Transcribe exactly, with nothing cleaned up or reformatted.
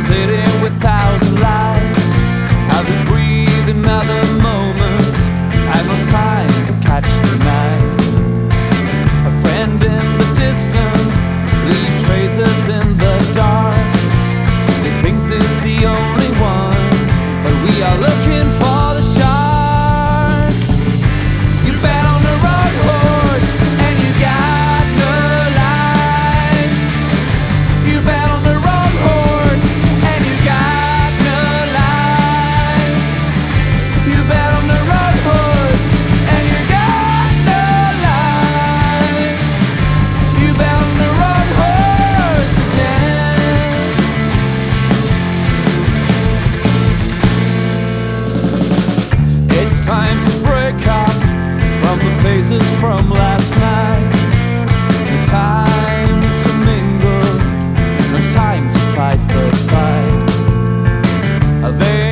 sitting with thousand lives, how they breathe in other moments. I've no time to catch the night. A friend in the distance, leave traces in the dark. He thinks he's the only one, but we are looking for the shark. You bet on the wrong horse and you got no life. You bet on the wrong horse and you got no life. You bet on the wrong horse and you got no life. You bet on the wrong horse again. It's time to break up from the faces from last night. No time to mingle, no time to fight the fight. They